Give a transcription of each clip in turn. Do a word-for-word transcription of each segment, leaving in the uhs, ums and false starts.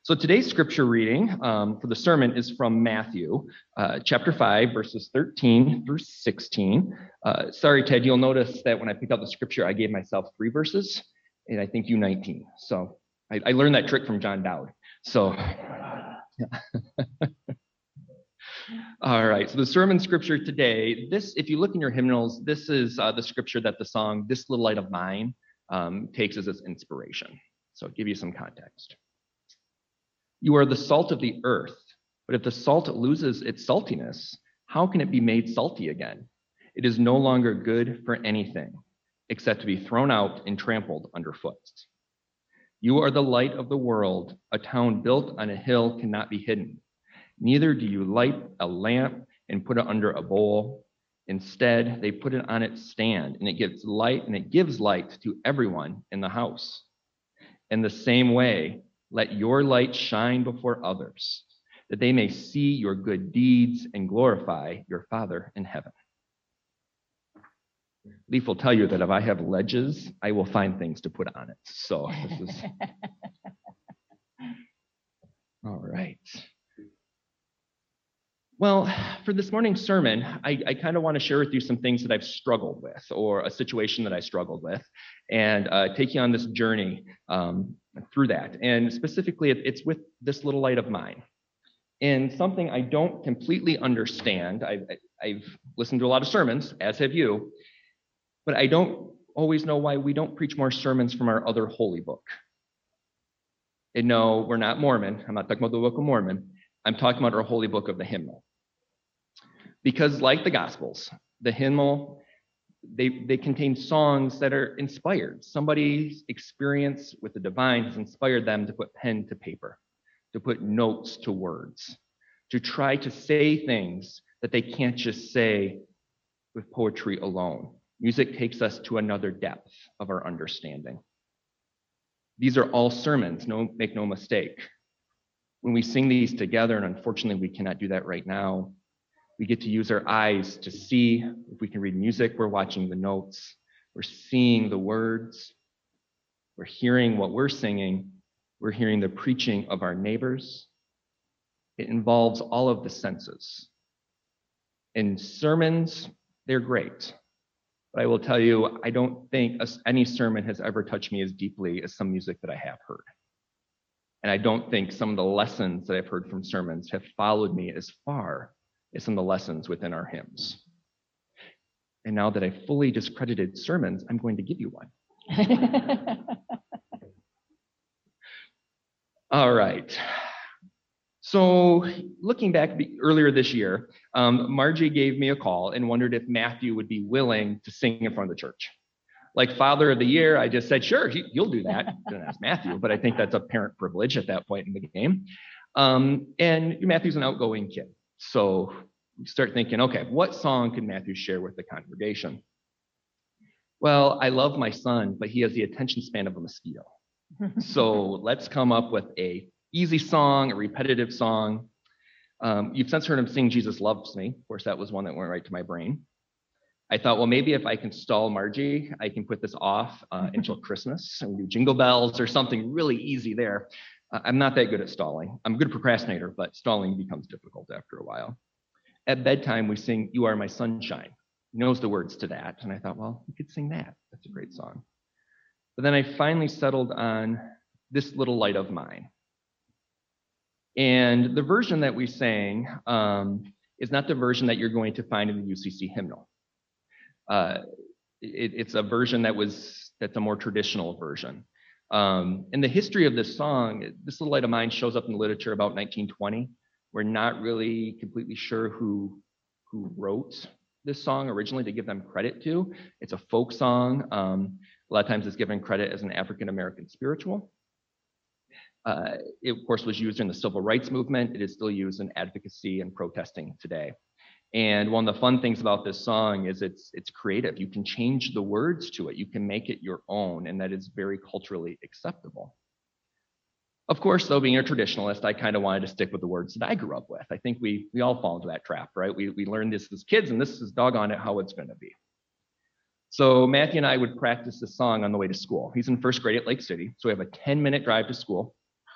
So today's scripture reading um, for the sermon is from Matthew, uh, chapter five, verses thirteen through sixteen. Uh, sorry, Ted, you'll notice that when I picked out the scripture, I gave myself three verses, and I think you nineteen. So I, I learned that trick from John Dowd. So, all right. So the sermon scripture today, this, if you look in your hymnals, this is uh, the scripture that the song "This Little Light of Mine" um, takes as its inspiration. So I'll give you some context. You are the salt of the earth, but if the salt loses its saltiness, how can it be made salty again? It is no longer good for anything except to be thrown out and trampled underfoot. You are the light of the world. A town built on a hill cannot be hidden. Neither do you light a lamp and put it under a bowl. Instead, they put it on its stand, and it gives light, and it gives light to everyone in the house. In the same way, let your light shine before others, that they may see your good deeds and glorify your Father in heaven. Leaf will tell you that if I have ledges, I will find things to put on it. So this is all right. Well, for this morning's sermon, I, I kind of want to share with you some things that I've struggled with, or a situation that I struggled with, and uh, take you on this journey um, through that. And specifically, it, it's with this little light of mine. And something I don't completely understand. I've, I've listened to a lot of sermons, as have you, but I don't always know why we don't preach more sermons from our other holy book. And no, we're not Mormon. I'm not talking about the Book of Mormon. I'm talking about our holy book of the hymnal. Because like the Gospels, the hymnal, they, they contain songs that are inspired. Somebody's experience with the divine has inspired them to put pen to paper, to put notes to words, to try to say things that they can't just say with poetry alone. Music takes us to another depth of our understanding. These are all sermons, no, make no mistake. When we sing these together, and unfortunately we cannot do that right now, we get to use our eyes to see. If we can read music, we're watching the notes. We're seeing the words. We're hearing what we're singing. We're hearing the preaching of our neighbors. It involves all of the senses. And sermons, they're great. But I will tell you, I don't think any sermon has ever touched me as deeply as some music that I have heard. And I don't think some of the lessons that I've heard from sermons have followed me as far as some of the lessons within our hymns. And now that I've fully discredited sermons, I'm going to give you one. All right. So looking back earlier this year, um, Margie gave me a call and wondered if Matthew would be willing to sing in front of the church. Like Father of the Year, I just said, sure, you'll do that. I didn't ask Matthew, but I think that's a parent privilege at that point in the game. Um, and Matthew's an outgoing kid. So you start thinking, okay, what song can Matthew share with the congregation? Well, I love my son, but he has the attention span of a mosquito. So let's come up with a easy song, a repetitive song. Um, you've since heard him sing Jesus Loves Me. Of course, that was one that went right to my brain. I thought, well, maybe if I can stall Margie, I can put this off uh, until Christmas and we do Jingle Bells or something really easy there. Uh, I'm not that good at stalling. I'm a good procrastinator, but stalling becomes difficult after a while. At bedtime, we sing You Are My Sunshine. He knows the words to that. And I thought, well, we could sing that. That's a great song. But then I finally settled on This Little Light of Mine. And the version that we sang um, is not the version that you're going to find in the U C C hymnal. Uh, it, it's a version that was, that's a more traditional version. Um, in the history of this song, This Little Light of Mine shows up in the literature about nineteen twenty. We're not really completely sure who, who wrote this song originally to give them credit to. It's a folk song. Um, a lot of times it's given credit as an African-American spiritual. Uh, it, of course, was used in the civil rights movement. It is still used in advocacy and protesting today. And one of the fun things about this song is it's it's creative. You can change the words to it. You can make it your own, and that is very culturally acceptable. Of course, though, being a traditionalist, I kind of wanted to stick with the words that I grew up with. I think we we all fall into that trap, right? We we learned this as kids, and this is doggone it how it's going to be. So Matthew and I would practice this song on the way to school. He's in first grade at Lake City, so we have a ten minute drive to school.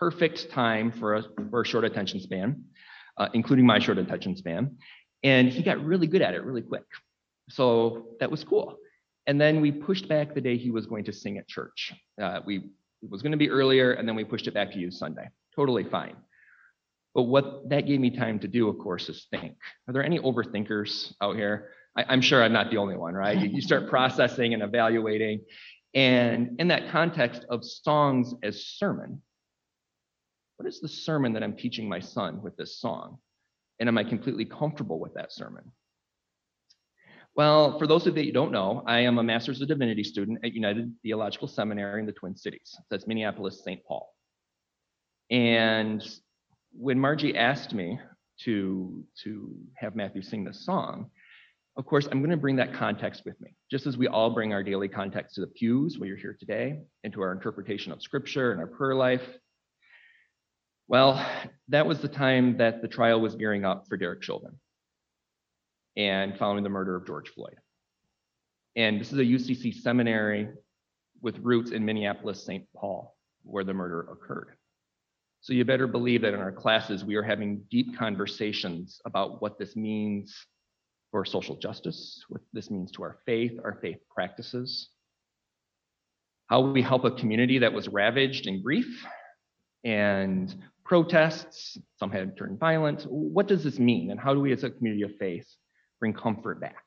perfect time for a, for a short attention span, uh, including my short attention span. And he got really good at it really quick. So that was cool. And then we pushed back the day he was going to sing at church. Uh, we it was going to be earlier, and then we pushed it back to use Sunday. Totally fine. But what that gave me time to do, of course, is think. Are there any overthinkers out here? I, I'm sure I'm not the only one, right? You, you start processing and evaluating. And in that context of songs as sermon, what is the sermon that I'm teaching my son with this song? And am I completely comfortable with that sermon? Well, for those of you that don't know, I am a Master's of Divinity student at United Theological Seminary in the Twin Cities. That's Minneapolis, Saint Paul. And when Margie asked me to, to have Matthew sing this song, of course, I'm going to bring that context with me, just as we all bring our daily context to the pews where you're here today, into our interpretation of Scripture and our prayer life. Well, that was the time that the trial was gearing up for Derek Chauvin and following the murder of George Floyd. And this is a U C C seminary with roots in Minneapolis, Saint Paul, where the murder occurred. So you better believe that in our classes, we are having deep conversations about what this means for social justice, what this means to our faith, our faith practices, how we help a community that was ravaged in grief and protests, some had turned violent. What does this mean? And how do we as a community of faith bring comfort back?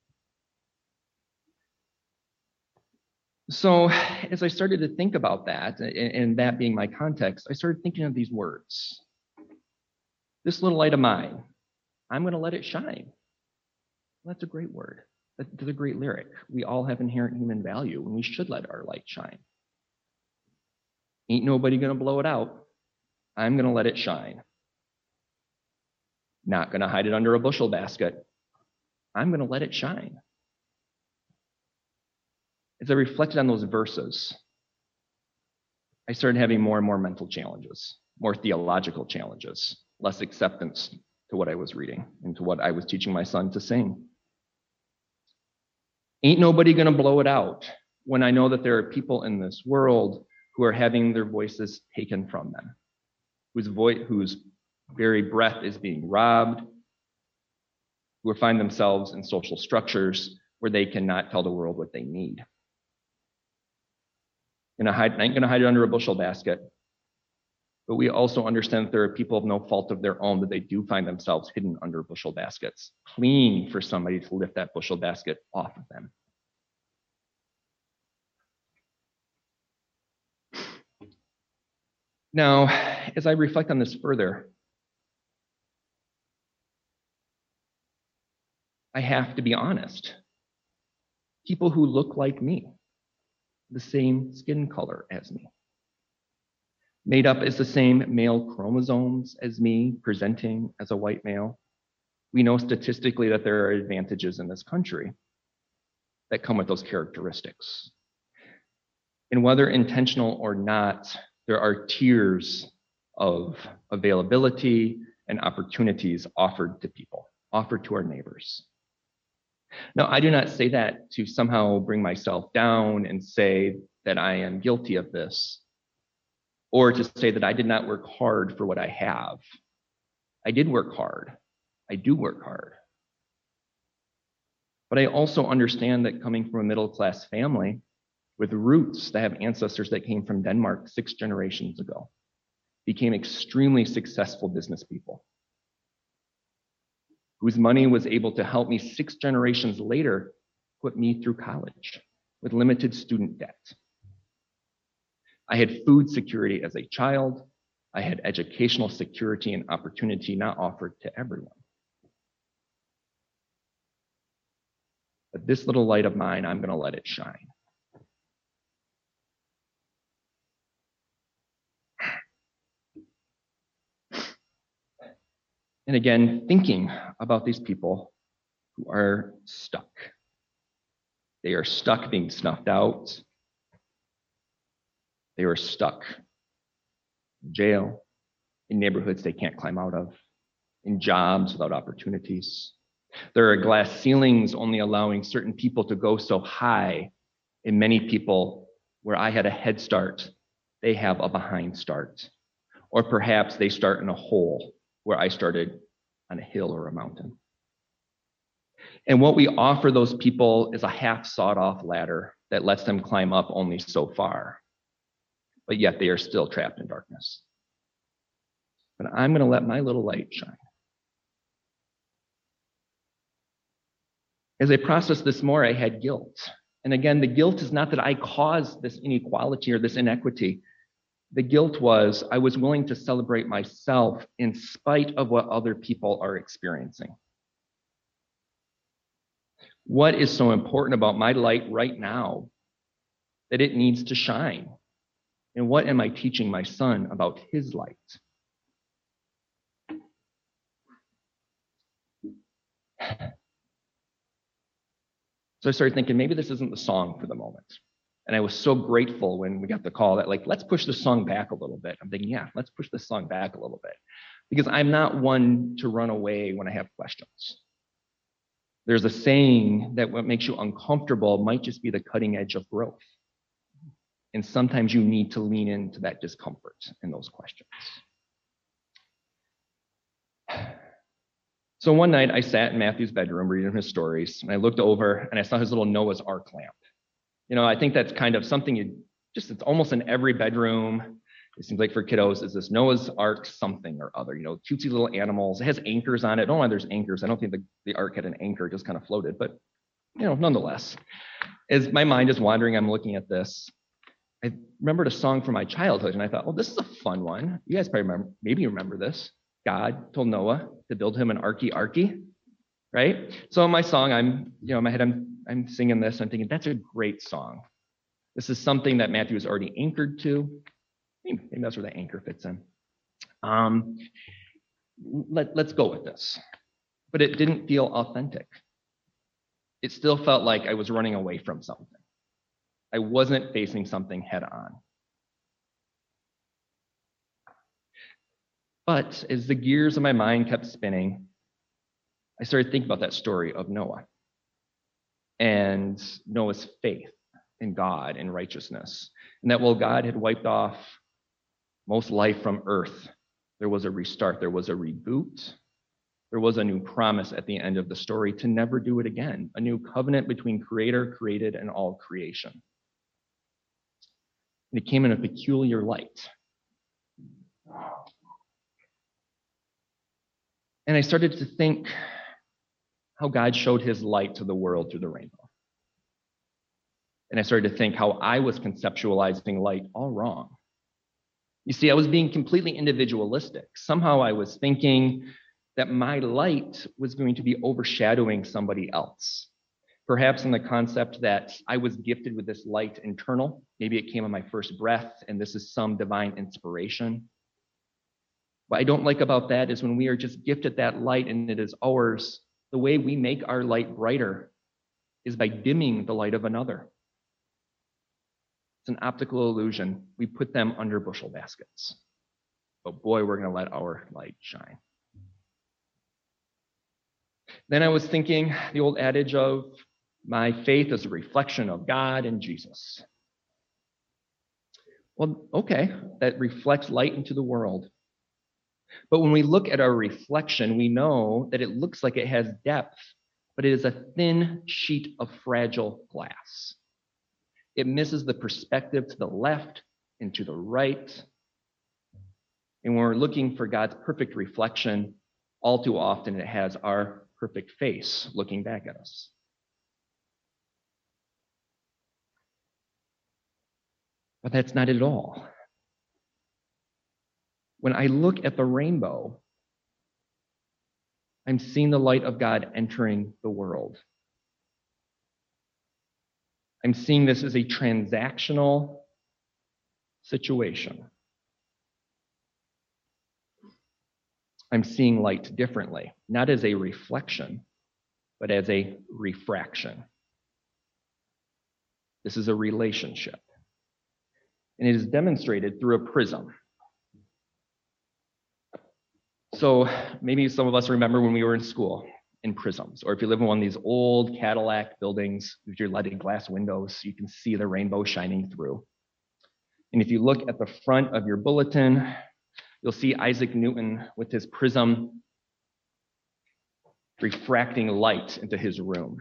So as I started to think about that, and that being my context, I started thinking of these words. This little light of mine, I'm going to let it shine. That's a great word. That's a great lyric. We all have inherent human value, and we should let our light shine. Ain't nobody going to blow it out. I'm going to let it shine. Not going to hide it under a bushel basket. I'm going to let it shine. As I reflected on those verses, I started having more and more mental challenges, more theological challenges, less acceptance to what I was reading and to what I was teaching my son to sing. Ain't nobody going to blow it out when I know that there are people in this world who are having their voices taken from them, whose voice, whose very breath is being robbed, who find themselves in social structures where they cannot tell the world what they need. And I ain't going to hide it under a bushel basket, but we also understand that there are people of no fault of their own that they do find themselves hidden under bushel baskets, pleading for somebody to lift that bushel basket off of them. Now, as I reflect on this further, I have to be honest. People who look like me, the same skin color as me, made up as the same male chromosomes as me, presenting as a white male. We know statistically that there are advantages in this country that come with those characteristics. And whether intentional or not, there are tiers of availability and opportunities offered to people, offered to our neighbors. Now, I do not say that to somehow bring myself down and say that I am guilty of this, or to say that I did not work hard for what I have. I did work hard. I do work hard. But I also understand that coming from a middle-class family with roots that have ancestors that came from Denmark six generations ago, became extremely successful business people, whose money was able to help me six generations later put me through college with limited student debt. I had food security as a child. I had educational security and opportunity not offered to everyone. But this little light of mine, I'm going to let it shine. And again, thinking about these people who are stuck. They are stuck being snuffed out. They are stuck in jail, in neighborhoods they can't climb out of, in jobs without opportunities. There are glass ceilings only allowing certain people to go so high, and many people, where I had a head start, they have a behind start. Or perhaps they start in a hole where I started on a hill or a mountain. And what we offer those people is a half sawed off ladder that lets them climb up only so far, but yet they are still trapped in darkness. But I'm going to let my little light shine. As I processed this more, I had guilt. And again, the guilt is not that I caused this inequality or this inequity. The guilt was I was willing to celebrate myself in spite of what other people are experiencing. What is so important about my light right now that it needs to shine? And what am I teaching my son about his light? So I started thinking, maybe this isn't the song for the moment. And I was so grateful when we got the call that, like, let's push the song back a little bit. I'm thinking, yeah, let's push this song back a little bit. Because I'm not one to run away when I have questions. There's a saying that what makes you uncomfortable might just be the cutting edge of growth. And sometimes you need to lean into that discomfort and those questions. So one night I sat in Matthew's bedroom reading his stories, and I looked over and I saw his little Noah's Ark lamp. You know, I think that's kind of something you just, it's almost in every bedroom. It seems like for kiddos, is this Noah's Ark something or other, you know, cutesy little animals. It has anchors on it. I don't know why there's anchors. I don't think the, the Ark had an anchor, it just kind of floated, but, you know, nonetheless. As my mind is wandering, I'm looking at this. I remembered a song from my childhood, and I thought, well, this is a fun one. You guys probably remember, maybe you remember this. God told Noah to build him an arky arky, right? So in my song, I'm, you know, in my head, I'm, I'm singing this. I'm thinking, that's a great song. This is something that Matthew is already anchored to. Maybe, maybe that's where the anchor fits in. Um, let, let's go with this. But it didn't feel authentic. It still felt like I was running away from something. I wasn't facing something head on. But as the gears of my mind kept spinning, I started thinking about that story of Noah and Noah's faith in God and righteousness. And that while God had wiped off most life from earth, there was a restart, there was a reboot, there was a new promise at the end of the story to never do it again, a new covenant between creator, created, and all creation. And it came in a peculiar light. And I started to think how God showed his light to the world through the rainbow. And I started to think how I was conceptualizing light all wrong. You see, I was being completely individualistic. Somehow I was thinking that my light was going to be overshadowing somebody else. Perhaps in the concept that I was gifted with this light internal. Maybe it came on my first breath, and this is some divine inspiration. What I don't like about that is when we are just gifted that light and it is ours, the way we make our light brighter is by dimming the light of another. It's an optical illusion. We put them under bushel baskets. But boy, we're going to let our light shine. Then I was thinking the old adage of my faith is a reflection of God and Jesus. Well, okay, that reflects light into the world. But when we look at our reflection, we know that it looks like it has depth, but it is a thin sheet of fragile glass. It misses the perspective to the left and to the right. And when we're looking for God's perfect reflection, all too often it has our perfect face looking back at us. But that's not it at all. When I look at the rainbow, I'm seeing the light of God entering the world. I'm seeing this as a transactional situation. I'm seeing light differently, not as a reflection, but as a refraction. This is a relationship. And it is demonstrated through a prism. So maybe some of us remember when we were in school in prisms, or if you live in one of these old Cadillac buildings with your leaded glass windows, you can see the rainbow shining through. And if you look at the front of your bulletin, You'll see Isaac Newton with his prism refracting light into his room.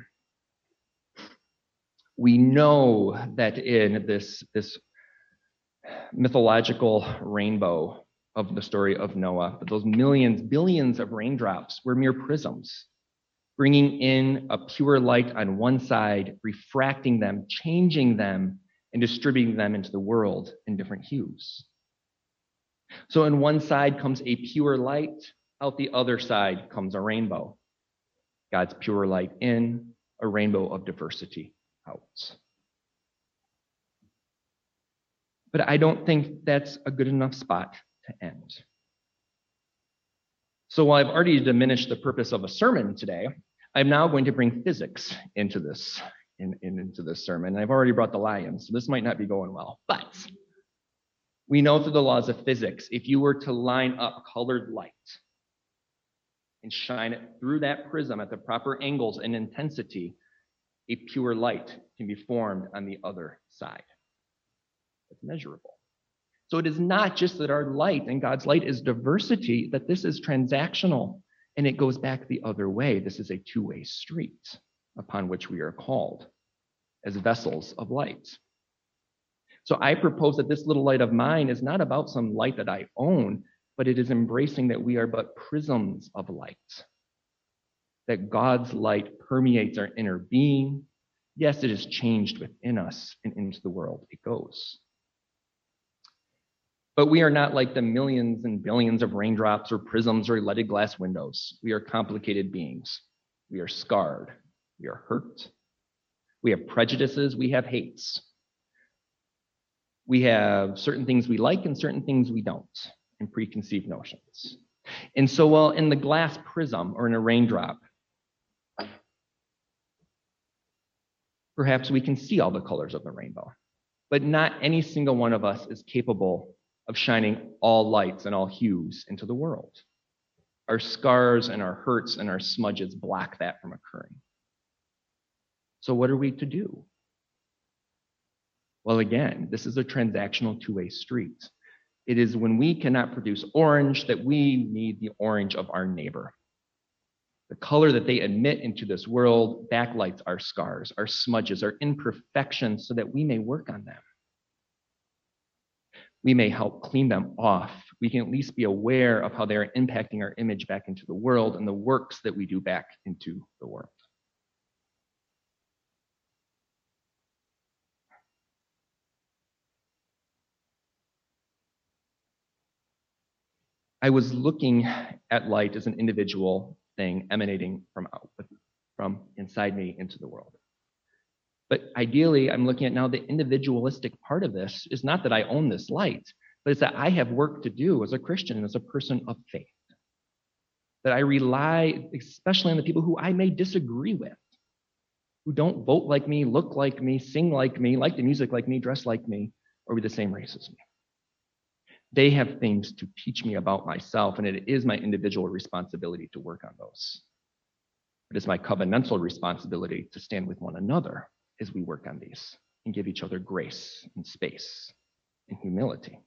We know that in this, this mythological rainbow of the story of Noah, that those millions, billions of raindrops were mere prisms, bringing in a pure light on one side, refracting them, changing them, and distributing them into the world in different hues. So in one side comes a pure light, out the other side comes a rainbow. God's pure light in, a rainbow of diversity out. But I don't think that's a good enough spot to end. So while I've already diminished the purpose of a sermon today, I'm now going to bring physics into this, in, in, into this sermon. And I've already brought the lions, so this might not be going well. But we know through the laws of physics, if you were to line up colored light and shine it through that prism at the proper angles and intensity, a pure light can be formed on the other side. It's measurable. So it is not just that our light and God's light is diversity, that this is transactional and it goes back the other way. This is a two-way street upon which we are called as vessels of light. So I propose that this little light of mine is not about some light that I own, but it is embracing that we are but prisms of light, that God's light permeates our inner being. Yes, it is changed within us and into the world it goes. But we are not like the millions and billions of raindrops or prisms or leaded glass windows. We are complicated beings. We are scarred. We are hurt. We have prejudices. We have hates. We have certain things we like and certain things we don't, and preconceived notions. And so while in the glass prism or in a raindrop, perhaps we can see all the colors of the rainbow, but not any single one of us is capable of shining all lights and all hues into the world. Our scars and our hurts and our smudges block that from occurring. So what are we to do? Well, again, this is a transactional two-way street. It is when we cannot produce orange that we need the orange of our neighbor. The color that they emit into this world backlights our scars, our smudges, our imperfections so that we may work on them. We may help clean them off. We can at least be aware of how they are impacting our image back into the world and the works that we do back into the world. I was looking at light as an individual thing emanating from out, from inside me into the world. But ideally, I'm looking at now the individualistic part of this is not that I own this light, but it's that I have work to do as a Christian and as a person of faith. That I rely especially on the people who I may disagree with, who don't vote like me, look like me, sing like me, like the music like me, dress like me, or be the same race as me. They have things to teach me about myself, and it is my individual responsibility to work on those. It is my covenantal responsibility to stand with one another as we work on these and give each other grace and space and humility.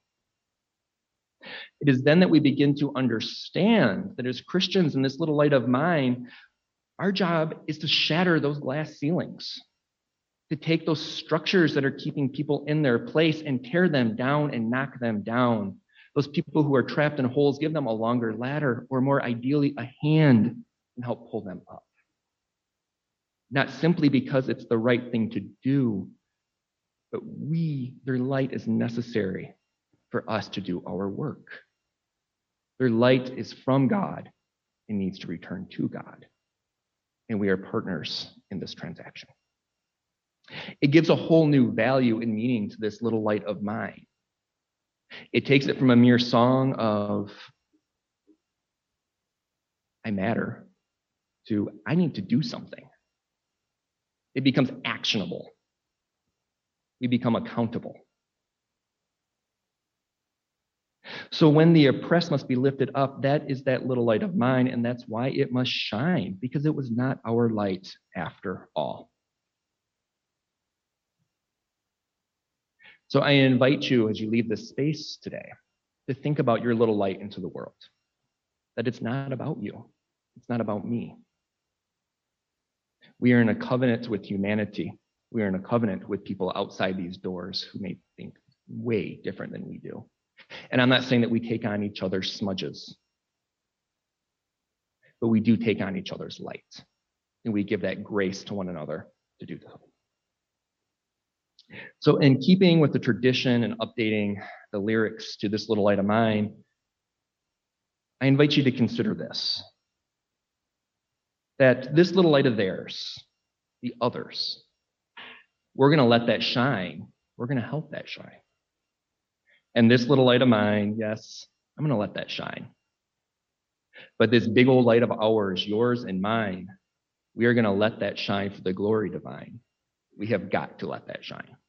It is then that we begin to understand that as Christians in this little light of mine, our job is to shatter those glass ceilings, to take those structures that are keeping people in their place and tear them down and knock them down. Those people who are trapped in holes, give them a longer ladder, or more ideally, a hand, and help pull them up. Not simply because it's the right thing to do, but we, their light is necessary for us to do our work. Their light is from God and needs to return to God. And we are partners in this transaction. It gives a whole new value and meaning to this little light of mine. It takes it from a mere song of, I matter, to, I need to do something. It becomes actionable. We become accountable. So when the oppressed must be lifted up, that is that little light of mine, and that's why it must shine, because it was not our light after all. So I invite you, as you leave this space today, to think about your little light into the world, that it's not about you. It's not about me. We are in a covenant with humanity. We are in a covenant with people outside these doors who may think way different than we do. And I'm not saying that we take on each other's smudges, but we do take on each other's light. And we give that grace to one another to do so. So in keeping with the tradition and updating the lyrics to This Little Light of Mine, I invite you to consider this, that this little light of theirs, the others, we're going to let that shine. We're going to help that shine. And this little light of mine, yes, I'm going to let that shine. But this big old light of ours, yours and mine, we are going to let that shine for the glory divine. We have got to let that shine.